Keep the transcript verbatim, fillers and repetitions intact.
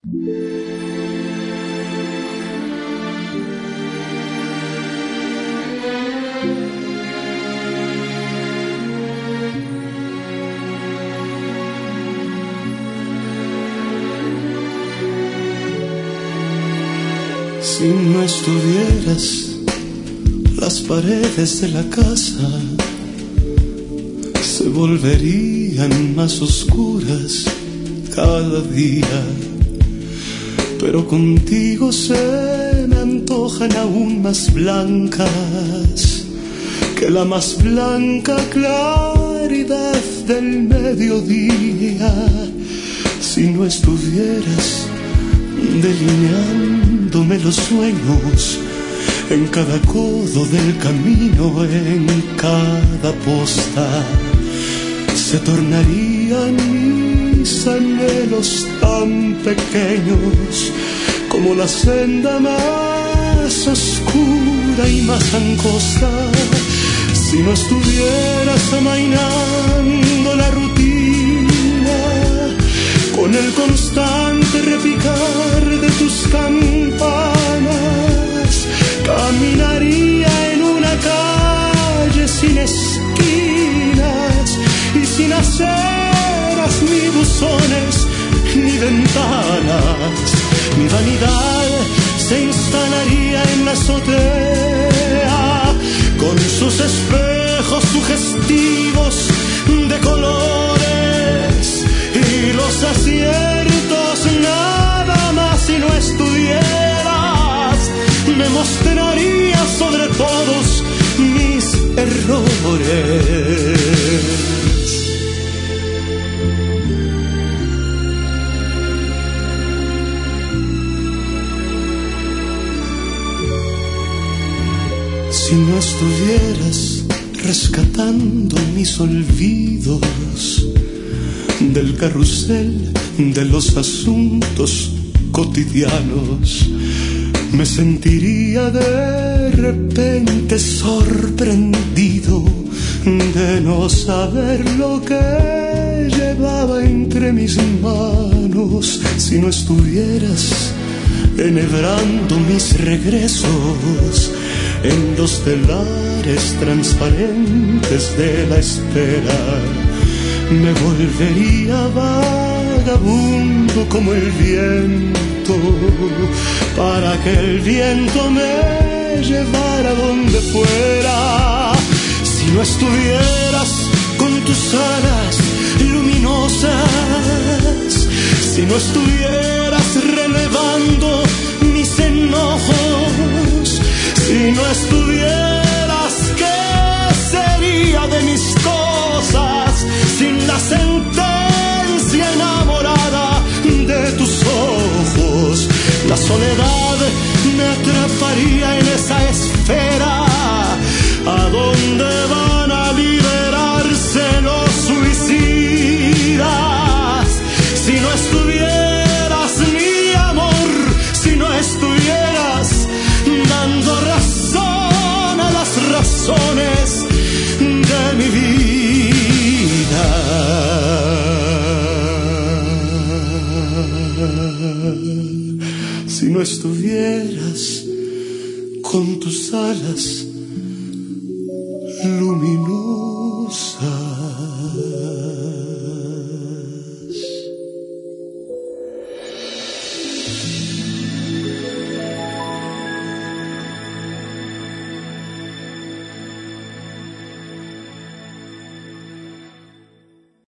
Si no estuvieras, las paredes de la casa se volverían más oscuras cada día, pero contigo se me antojan aún más blancas que la más blanca claridad del mediodía. Si no estuvieras delineándome los sueños en cada codo del camino, en cada posta, se tornarían mis anhelos tan pequeños como la senda más oscura y más angosta. Si no estuvieras amainando la rutina con el constante repicar de tus campanas, caminaría en una calle sin esquinas y sin aceras ni buzones ni ventanas. Mi vanidad se instalaría en la azotea con sus espejos sugestivos de colores y los aciertos nada más. Si no estuvieras, me mostraría sobre todos mis errores. Si no estuvieras rescatando mis olvidos del carrusel de los asuntos cotidianos, me sentiría de repente sorprendido de no saber lo que llevaba entre mis manos. Si no estuvieras enhebrando mis regresos en los telares transparentes de la espera, me volvería vagabundo como el viento, para que el viento me llevara donde fuera. Si no estuvieras con tus alas luminosas, si no estuvieras relevando mis enojos, si no estuvieras, ¿qué sería de mis cosas sin la sentencia enamorada de tus ojos? La soledad me atraparía en esa esfera a donde van a liberarse los suicidas. Si no estuvieras, mi amor, si no estuvieras dando razón a las razones de mi vida. Si no estuvieras con tus alas luminosas.